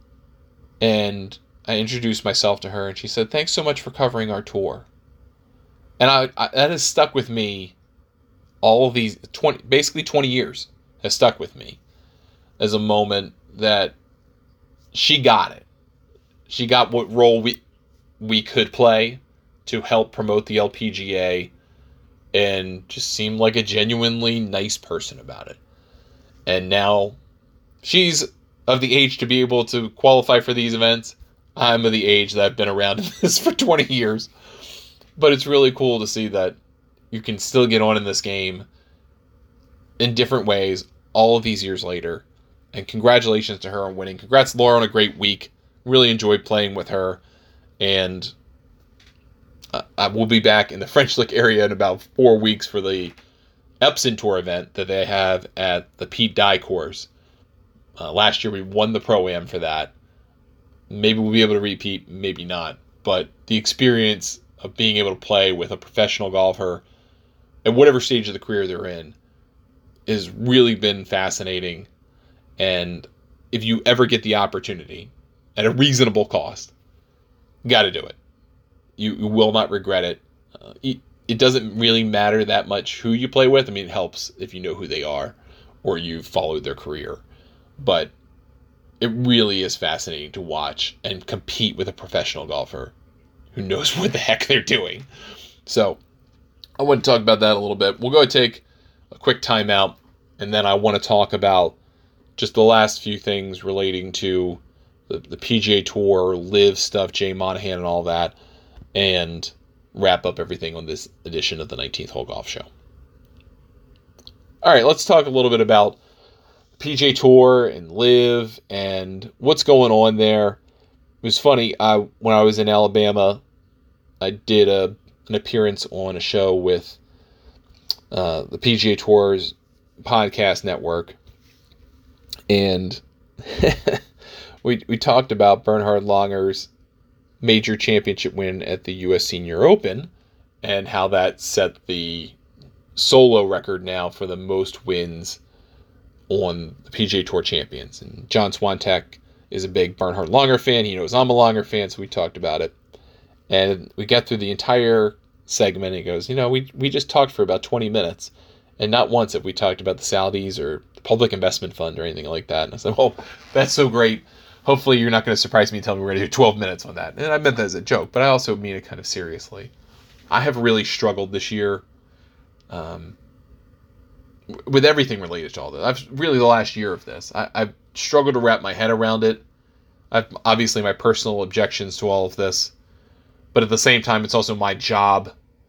and I introduced myself to her, and she said, "Thanks so much for covering our tour." And I, I that has stuck with me all of these, twenty, basically twenty years has stuck with me as a moment that she got it. She got what role we we could play to help promote the L P G A, and just seemed like a genuinely nice person about it. And now she's of the age to be able to qualify for these events. I'm of the age that I've been around in this for twenty years. But it's really cool to see that you can still get on in this game in different ways all of these years later. And congratulations to her on winning. Congrats, Laura, on a great week. Really enjoyed playing with her. And I will be back in the French Lick area in about four weeks for the Epson Tour event that they have at the Pete Dye course. Uh, last year we won the Pro-Am for that. Maybe we'll be able to repeat, maybe not. But the experience of being able to play with a professional golfer at whatever stage of the career they're in has really been fascinating. And if you ever get the opportunity at a reasonable cost, you got to do it. You, you will not regret it. Uh, it. It doesn't really matter that much who you play with. I mean, it helps if you know who they are or you've followed their career. But it really is fascinating to watch and compete with a professional golfer who knows what the heck they're doing. So I want to talk about that a little bit. We'll go take a quick timeout, and then I want to talk about just the last few things relating to the, the P G A Tour, Live stuff, Jay Monahan and all that, and wrap up everything on this edition of the nineteenth Hole Golf Show. All right, let's talk a little bit about P G A Tour and Live and what's going on there. It was funny, I when I was in Alabama, I did a an appearance on a show with uh, the P G A Tour's podcast network, and we we talked about Bernhard Langer's major championship win at the U S Senior Open and how that set the solo record now for the most wins on the P G A Tour champions. And John Swantek is a big Bernhard Langer fan. He knows I'm a Langer fan, so we talked about it. And we got through the entire segment, and he goes, you know, we we just talked for about twenty minutes, and not once have we talked about the Saudis or the Public Investment Fund or anything like that. And I said, well, that's so great. hopefully you're not going to surprise me and tell me we're going to do twelve minutes on that. And I meant that as a joke, but I also mean it kind of seriously. I have really struggled this year um, with everything related to all this. I've really the last year of this. I, I've struggled to wrap my head around it. I've obviously my personal objections to all of this, but at the same time, it's also my job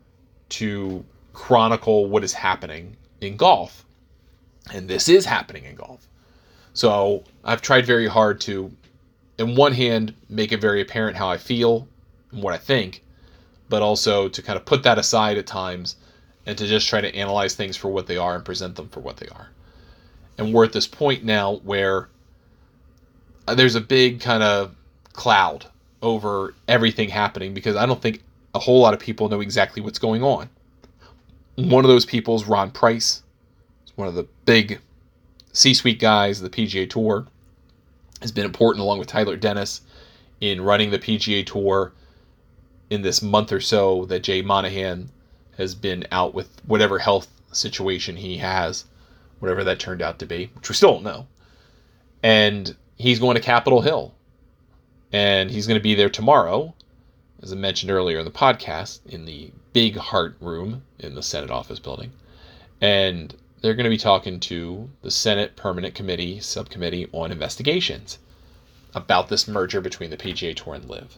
to chronicle what is happening in golf. And this is happening in golf. So I've tried very hard to, in one hand, make it very apparent how I feel and what I think, but also to kind of put that aside at times and to just try to analyze things for what they are and present them for what they are. And we're at this point now where there's a big kind of cloud over everything happening because I don't think a whole lot of people know exactly what's going on. One of those people is Ron Price. He's one of the big C-suite guys of the P G A Tour. Has been important along with Tyler Dennis in running the P G A Tour in this month or so that Jay Monahan has been out with whatever health situation he has, whatever that turned out to be, which we still don't know. And he's going to Capitol Hill. And he's going to be there tomorrow, as I mentioned earlier in the podcast, in the Big Heart Room in the Senate office building. And they're going to be talking to the Senate Permanent Committee Subcommittee on Investigations about this merger between the P G A Tour and LIV.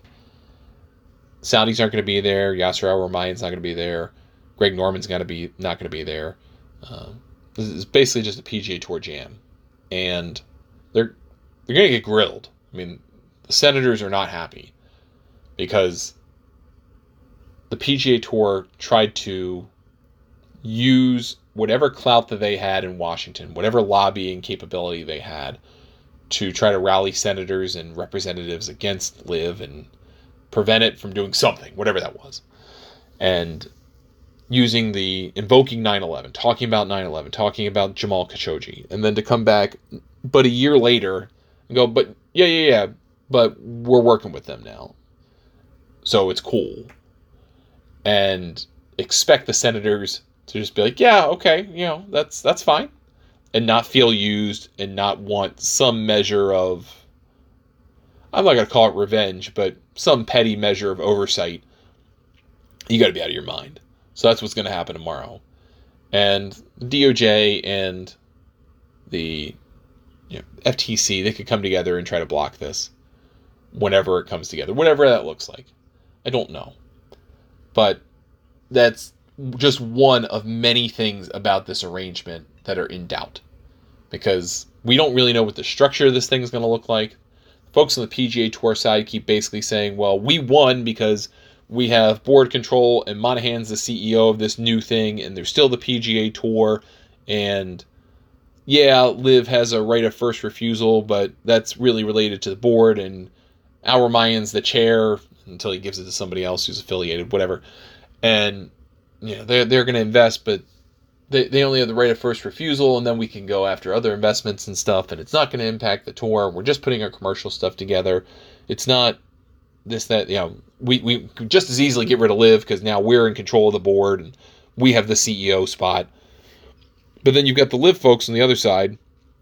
Saudis aren't going to be there. Yasser Al-Rumayyan's not going to be there. Greg Norman's going to be not going to be there. Um, this is basically just a P G A Tour jam, and they're they're going to get grilled. I mean, the senators are not happy because the P G A Tour tried to use whatever clout that they had in Washington, whatever lobbying capability they had, to try to rally senators and representatives against LIV and prevent it from doing something, whatever that was. And using the, invoking nine eleven, talking about nine eleven, talking about Jamal Khashoggi, and then to come back but a year later and go, but yeah, yeah, yeah, but we're working with them now. So it's cool. And expect the senators to just be like, yeah, okay, you know, that's that's fine. And not feel used and not want some measure of, I'm not going to call it revenge, but some petty measure of oversight. You got to be out of your mind. So that's what's going to happen tomorrow. And the D O J and the you know, F T C, they could come together and try to block this whenever it comes together, whatever that looks like. I don't know. But that's just one of many things about this arrangement that are in doubt. Because we don't really know what the structure of this thing is going to look like. Folks on the P G A Tour side keep basically saying, well, we won because we have board control and Monahan's the C E O of this new thing and there's still the P G A Tour. And yeah, LIV has a right of first refusal, but that's really related to the board, and Al-Rumayyan's the chair until he gives it to somebody else who's affiliated, whatever. And you know, they're, they're going to invest, but they, they only have the right of first refusal, and then we can go after other investments and stuff, and it's not going to impact the tour. We're just putting our commercial stuff together. It's not this, that, you know, we, we could just as easily get rid of LIV because now we're in control of the board, and we have the C E O spot. But then you've got the LIV folks on the other side,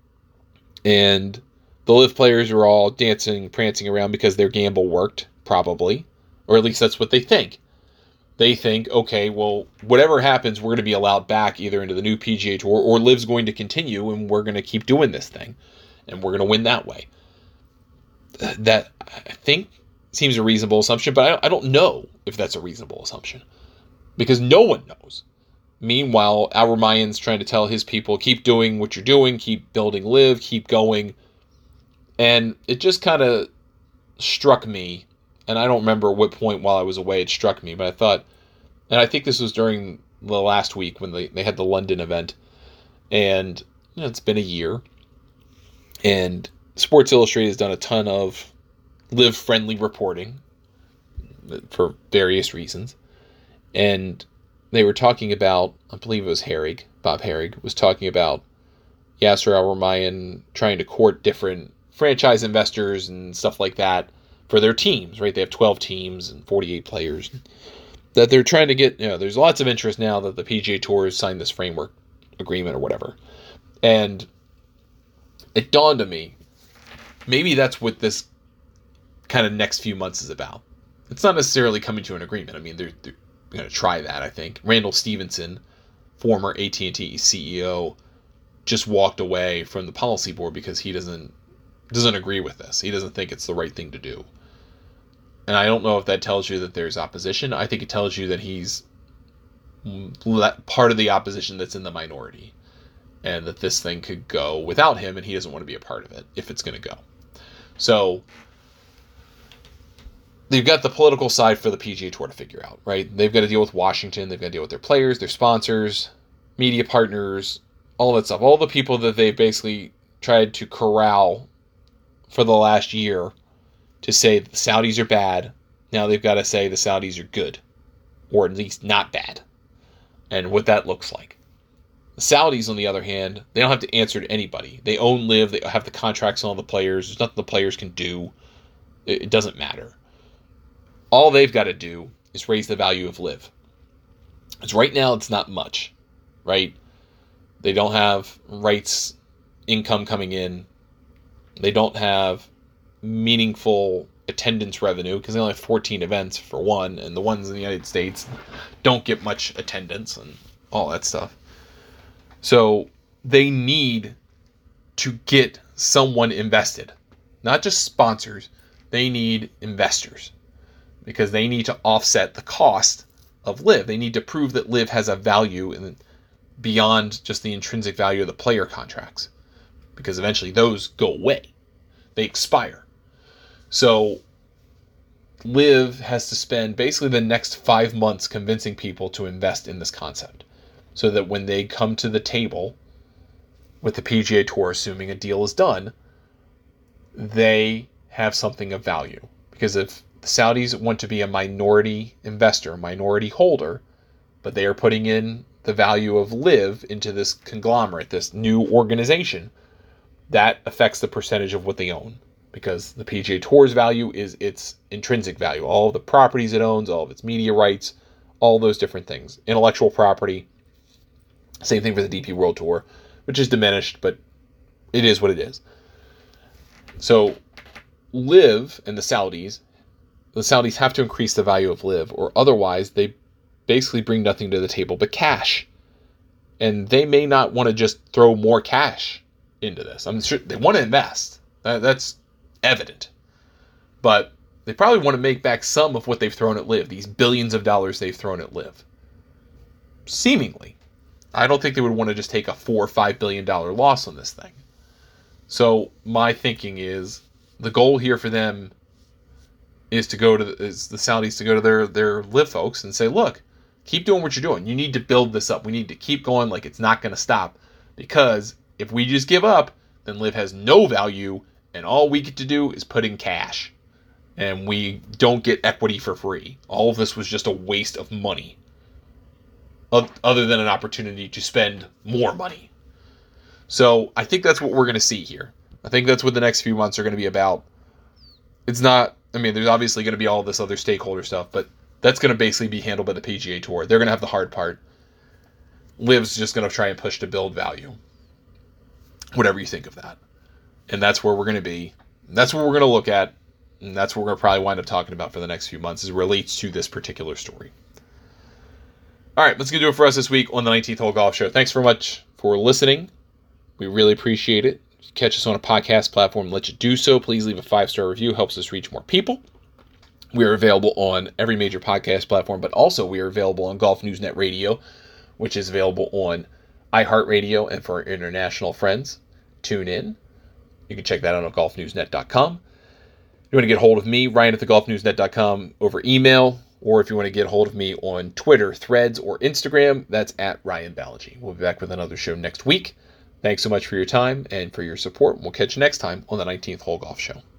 and the LIV players are all dancing, prancing around because their gamble worked, probably. Or at least that's what they think. They think, okay, well, whatever happens, we're going to be allowed back either into the new P G A Tour or LIV's going to continue and we're going to keep doing this thing. And we're going to win that way. That, I think, seems a reasonable assumption, but I, I don't know if that's a reasonable assumption. Because no one knows. Meanwhile, Al-Rumayyan's trying to tell his people, keep doing what you're doing, keep building LIV, keep going. And it just kind of struck me, and I don't remember what point while I was away it struck me, but I thought, and I think this was during the last week when they, they had the London event, and you know, it's been a year, and Sports Illustrated has done a ton of LIV-friendly reporting for various reasons, and they were talking about, I believe it was Herrig, Bob Herrig, was talking about Yasser Al-Rumayyan trying to court different franchise investors and stuff like that for their teams, right? They have twelve teams and forty-eight players that they're trying to get, you know, there's lots of interest now that the P G A Tour has signed this framework agreement or whatever. And it dawned on me, maybe that's what this kind of next few months is about. It's not necessarily coming to an agreement. I mean, they're, they're going to try that, I think. Randall Stevenson, former A T and T C E O, just walked away from the policy board because he doesn't doesn't agree with this. He doesn't think it's the right thing to do. And I don't know if that tells you that there's opposition. I think it tells you that he's part of the opposition that's in the minority, and that this thing could go without him, and he doesn't want to be a part of it if it's going to go. So they've got the political side for the P G A Tour to figure out, right? They've got to deal with Washington. They've got to deal with their players, their sponsors, media partners, all that stuff. All the people that they've basically tried to corral for the last year to say the Saudis are bad. Now they've got to say the Saudis are good, or at least not bad, and what that looks like. The Saudis, on the other hand, they don't have to answer to anybody. They own LIV. They have the contracts on all the players. There's nothing the players can do. It doesn't matter. All they've got to do is raise the value of LIV. Because right now it's not much, right? They don't have rights income coming in. They don't have meaningful attendance revenue because they only have fourteen events for one, and the ones in the United States don't get much attendance and all that stuff. So they need to get someone invested, not just sponsors. They need investors because they need to offset the cost of LIV. They need to prove that LIV has a value in, beyond just the intrinsic value of the player contracts, because eventually those go away. They expire. So LIV has to spend basically the next five months convincing people to invest in this concept, so that when they come to the table with the P G A Tour, assuming a deal is done, they have something of value. Because if the Saudis want to be a minority investor, minority holder, but they are putting in the value of LIV into this conglomerate, this new organization, that affects the percentage of what they own. Because the P G A Tour's value is its intrinsic value. All of the properties it owns, all of its media rights, all those different things. Intellectual property. Same thing for the D P World Tour, which is diminished, but it is what it is. So LIV and the Saudis, the Saudis have to increase the value of LIV, or otherwise they basically bring nothing to the table but cash. And they may not want to just throw more cash into this. I'm sure they want to invest. That's evident. But they probably want to make back some of what they've thrown at LIV, these billions of dollars they've thrown at LIV. Seemingly. I don't think they would want to just take a four or five billion dollar loss on this thing. So my thinking is the goal here for them is to go to the, is the Saudis to go to their their LIV folks and say, look, keep doing what you're doing. You need to build this up. We need to keep going like it's not going to stop, because if we just give up, then LIV has no value, and all we get to do is put in cash, and we don't get equity for free. All of this was just a waste of money, other than an opportunity to spend more money. So I think that's what we're going to see here. I think that's what the next few months are going to be about. It's not, I mean, there's obviously going to be all this other stakeholder stuff, but that's going to basically be handled by the P G A Tour. They're going to have the hard part. LIV's just going to try and push to build value. Whatever you think of that. And that's where we're going to be. And that's what we're going to look at. And that's what we're going to probably wind up talking about for the next few months as it relates to this particular story. All right, let's get to it for us this week on the nineteenth Hole Golf Show. Thanks very much for listening. We really appreciate it. If you catch us on a podcast platform, let you do so. Please leave a five-star review. Helps us reach more people. We are available on every major podcast platform, but also we are available on Golf News Net Radio, which is available on iHeartRadio, and for our international friends, tune in. You can check that out on golf news net dot com. If you want to get hold of me, Ryan at the golf news net dot com over email, or if you want to get hold of me on Twitter, Threads, or Instagram, that's at Ryan Balaji. We'll be back with another show next week. Thanks so much for your time and for your support. We'll catch you next time on the nineteenth Hole Golf Show.